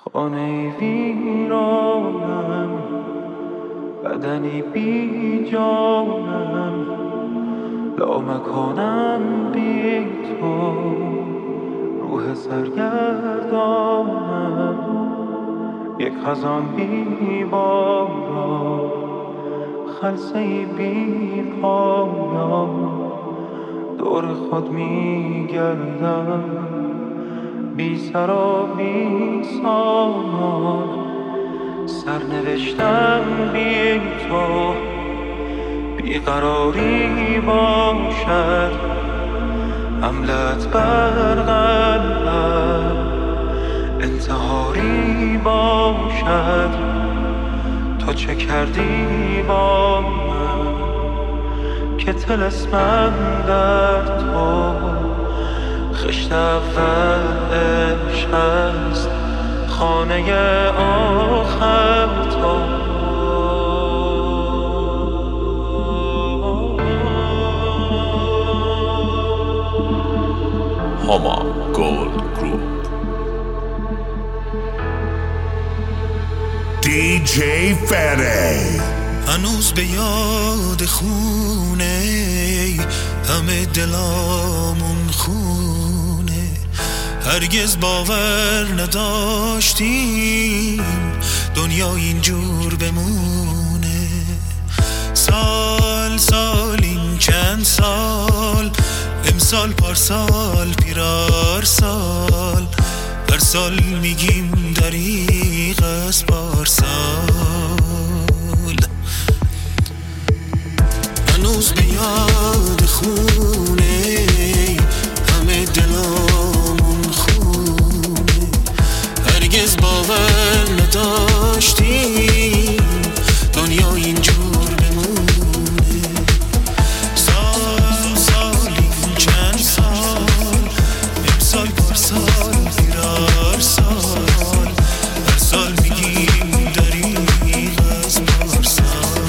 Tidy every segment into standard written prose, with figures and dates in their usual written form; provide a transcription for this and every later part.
خانه ویرانم، بدنی بی جانم، لامکانم بی تو، روح سرگردانم، یک خزان بی باران، خلسه‌ای بی پایان، دور خود می گردم، بی سر و بی سامان، سرنوشتم بی تو، بیقراری باشد، حملت بر قلبم، انتحاری باشد، تو چه کردی با من که طلسمم در تو، خشت اول عشق است، خانه آخر تو. هاما گولد گروپ. دیجی فری هنوز به یاد خونه، همه دلامون خونه، هرگز باور نداشتیم دنیا اینجور بمونه. سال سال این چند سال، امسال پارسال پیرار سال، هر سال میگیم دریغ از پارسال. هنوز به یاد خونه، همه دلامون خونه، هرگز باور نداشتیم دنیا اینجور بمونه. سال سال این چند سال، امسال پارسال پیرار سال، هر سال میگیم دریغ از پارسال.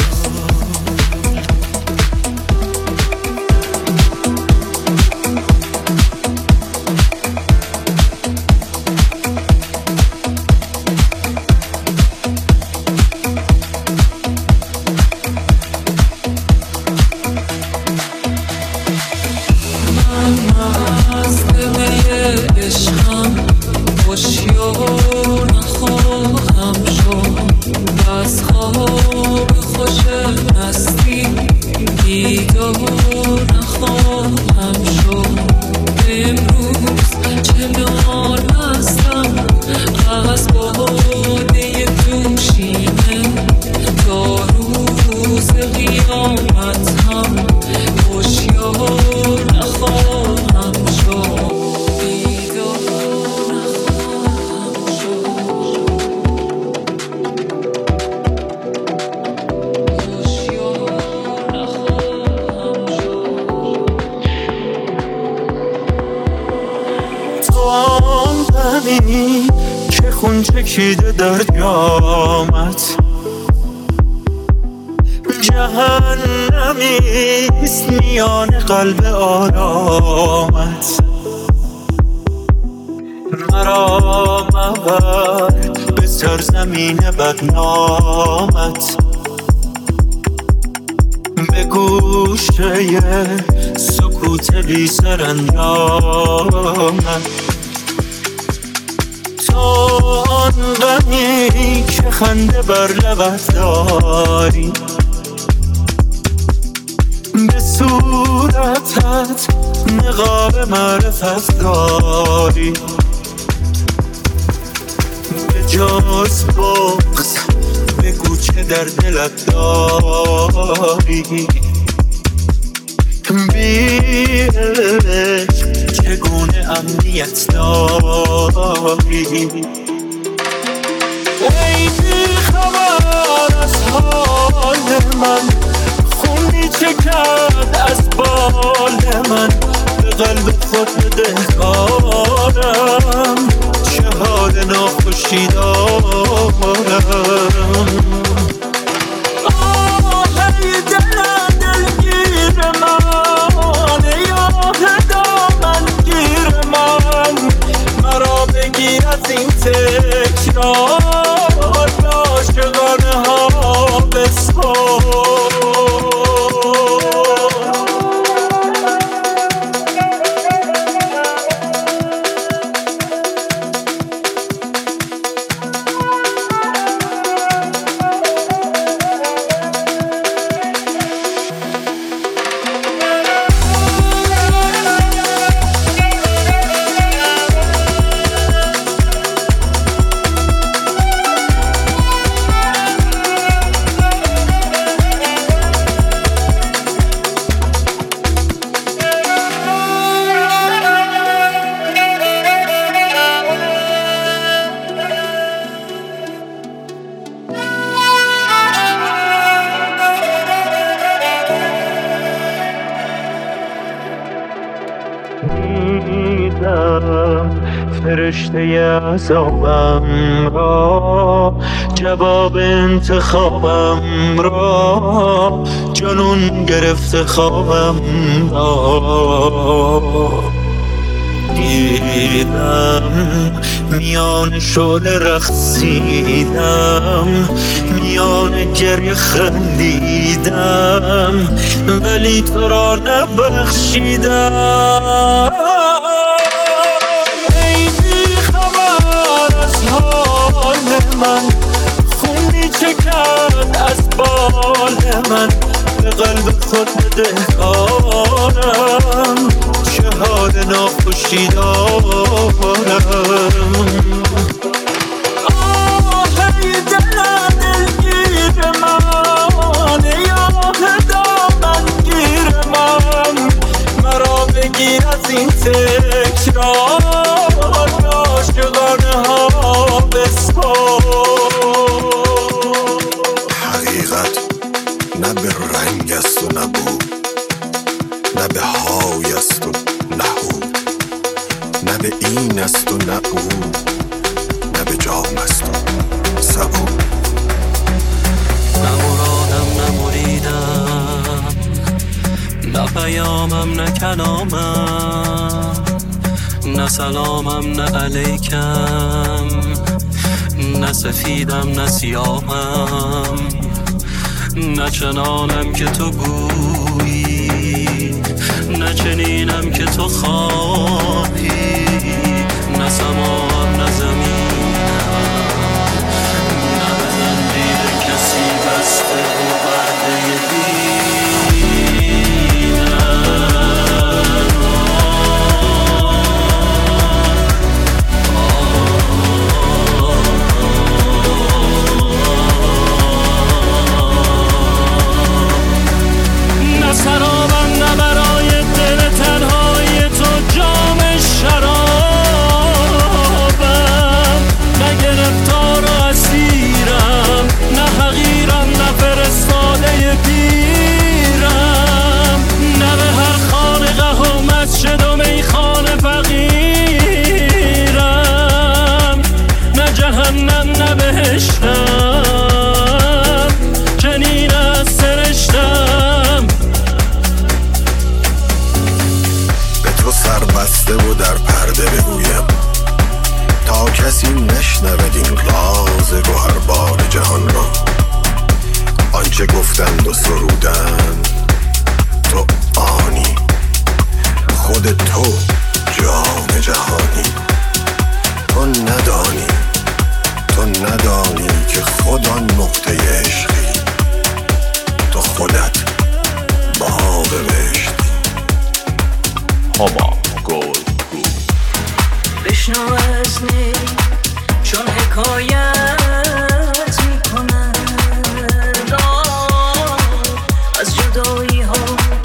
که خون چکیده در جامت، جهنمیست میان قلب آرامت. مرا مبر به سرزمین بدنامت، به گوشه سکوت بی سرانجامت. آن غمی که خنده بر لبت داری، به صورتت نقاب معرفت داری، به جز بغض بگو چه در دلت داری، بی عشق چگونه امنیت داری. ای بی خبر از حال من، خونی چکد از بال من، به قلب خود بدهکارم، چه حال ناخوشی دارم. ای دلم دلگیر من، ای دامن گیر من، مرا بگیر از این تکرار به عاشقانه ها بسپار. دیدم فرشته عذابم را، جواب انتخابم را، جنون گرفته خوابم را. دیدم میان شعله رقصیدم، میان گریه خندیدم، ولی تو را نبخشیدم. ای بی خبر از حال من، خونی چکد از بال من، به قلب خود بدهکارم، شهاد ناخوشی دارم. آهی دلم دلگیر من، یاه دامنگیر من، مرا بگیر از این تکرار به عاشقانه ها بسپار. حقیقت نه به رنگ است و نه بو، نه به های است و نه او، نه به این است و نه او، نه به جام است و سبو. نه مرادم نه مریدم، نه پیامم نه کلامم، نه سلامم نه علیکم، نه سفیدم نه سیاهم، نه چنانم که تو گویی، نه چنینم که تو خواهی، نه سماهم نه زمینم، نه به زنجیر کسی بسته و برده سرابم، نه برای دل تنهای تو جام شرابم، نه گرفتار و اسیرم، نه حقیرم نه فرستاده پیرم، نه به هر خانقه و مسجد و میخانه فقیرم، نه جهنم نه بهشتم، چنین از سرشتم. تو سر بسته و در پرده بگویم تا کسی نشنود این راز گوهربار جهان را. آنچه گفتند و سرودند تو آنی، خود تو جام جهانی. تو ندانی، تو ندانی که خود آن نقطه عشقی، تو خودت باغ بهشتی. Homa Gold Group. بشنو از نی چون حکایت میکنن، از جدایی ها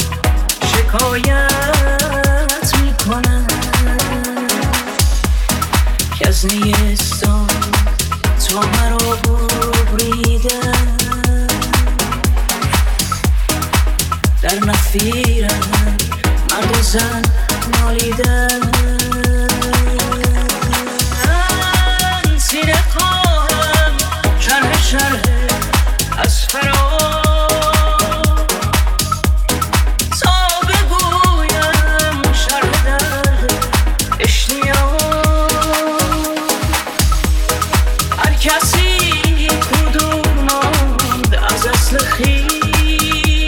شکایت میکنن، که از نیستان تو مرا کسی کدوم ماند از اصل خویش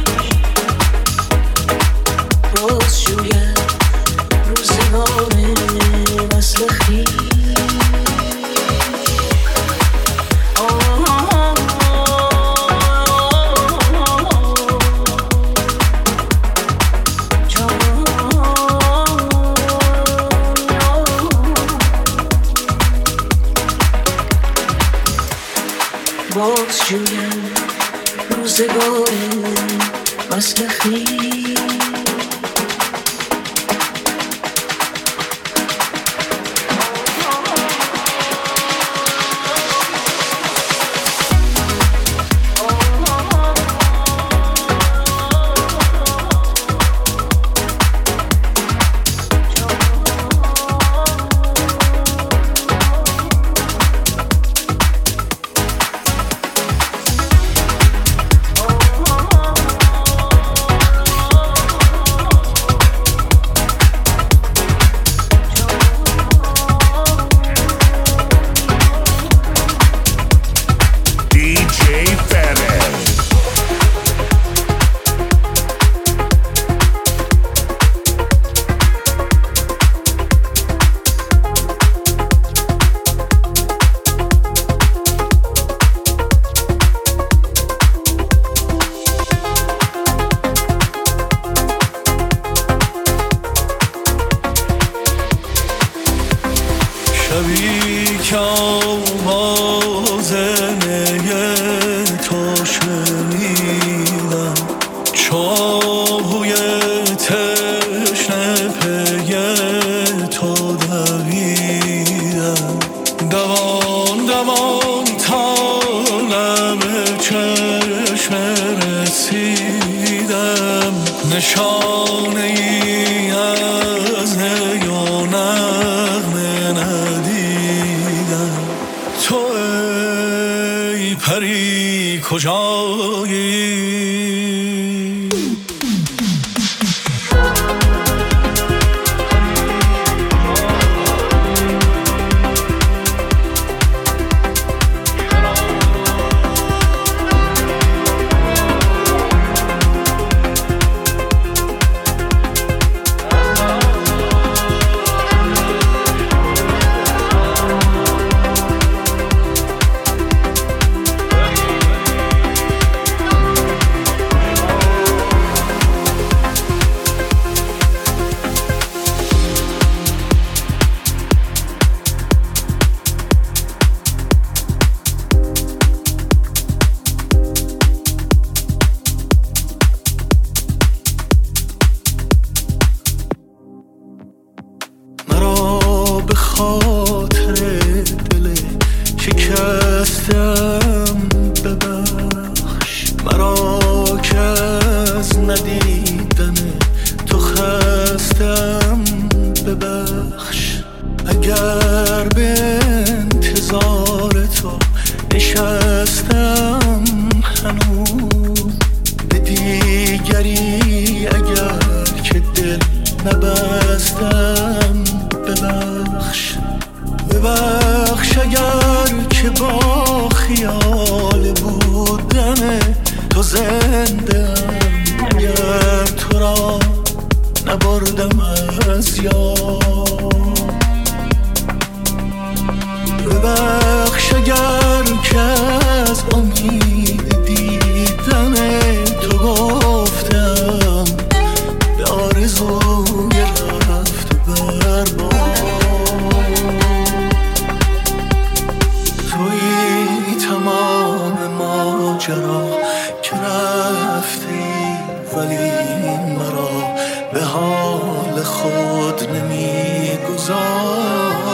باز شوید روزگار وصل خویش باز جویم روزگار وصل خویش شبی که آواز نی تو شنیدم چاهوی تشنه پی تو دویدم دوان دوان تا لب چشم رسیدم نشانه ای از نی و نغمه ندیدم تو ای پری کجایی به خاطر دل شکستم ببخش مرا که از ندیدن تو خستم ببخش اگر به انتظار تو نشستم هنوز به دیگری اگر که دل نبستم ببخش ببخش اگر که با خیال بودن تو زندم اگر تو را نبردم از یاد ببخش اگر که از امید دیدن تو گفتم به آرزوی رفت برباد توی تمام ماجرا که رفتی ولی مرا به حال خود نمیگذاری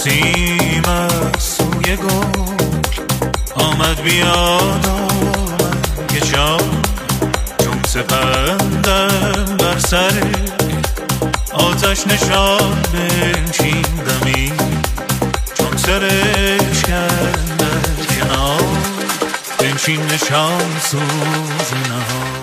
نسیم از سوی گل آمد بیاد آمد که جان چون سپندم بر سر آتش نشان بنشیندمی چون سرشکن در کنار بنشین نشان سوز نهار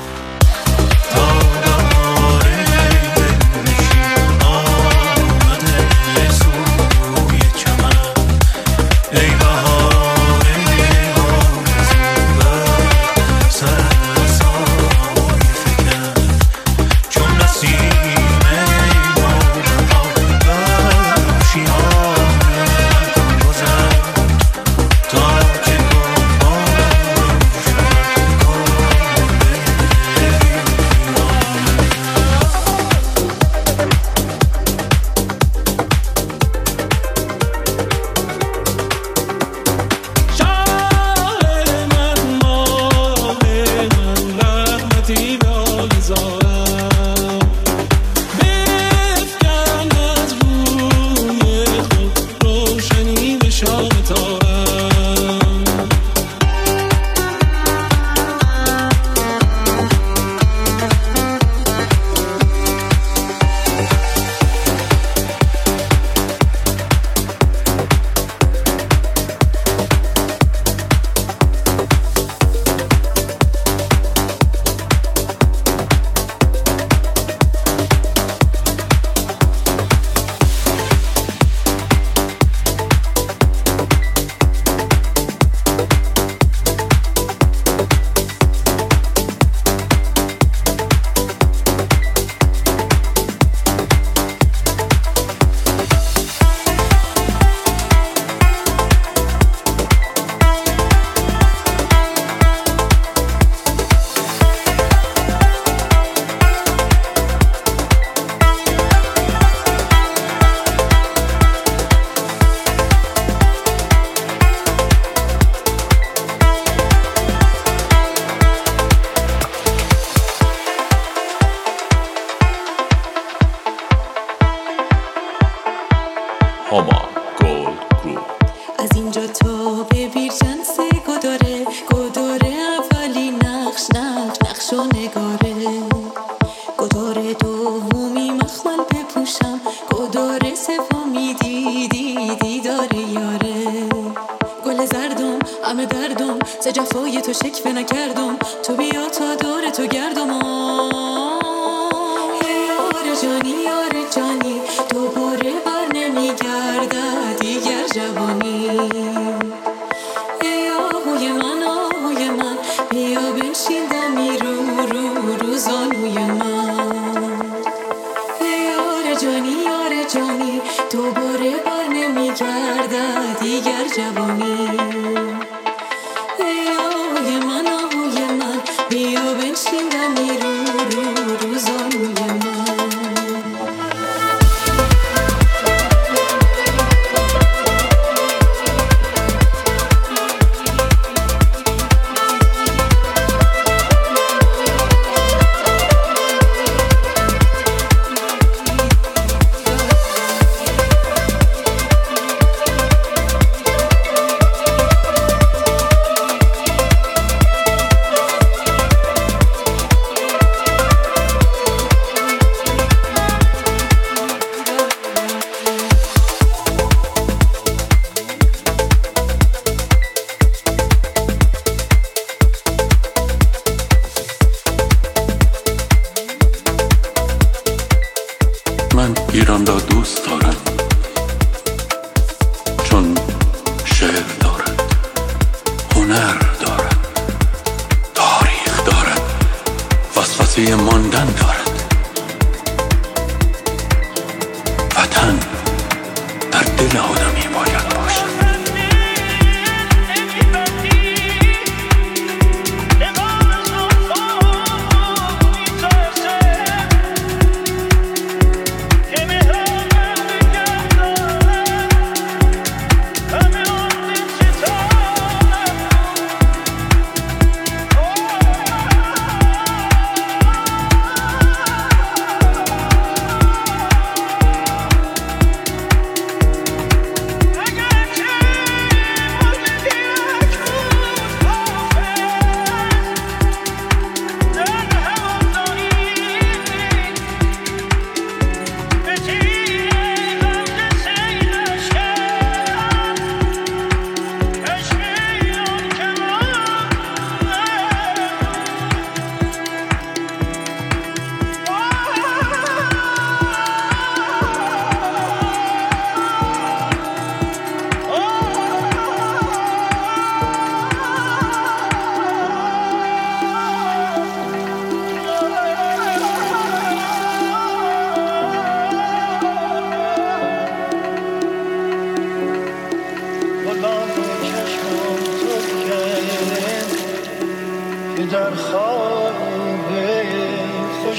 هاما گولد گروپ. از اینجا تا به بیرجن سه گداره اولی نقش و نگاره، گداره دومی مخمل بپوشم، گداره سومی دیداره یاره. گل زردم همه دردم ز جفای تو شکوه نکردم، تو بیا تا دور تو گردم. یار جانی دوباره بر نمیگردد دیگر جوانی. ای آهوی من بیا بنشین دمی رو زانوی من. ای یار جانی دوباره بر نمیگردد دیگر جوانی. ای آهوی من بیا بنشین دمی رو زانوی من. من ایران را دوست دارم چون شعر دارد، هنر دارد، تاریخ دارد، وسوسه ماندن دارد. وطن در دل آدمی باید باشد.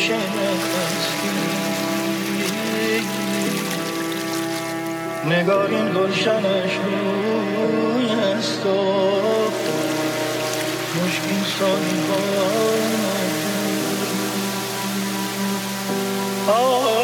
نگاه این گلشنش روی است و مشکین سالی های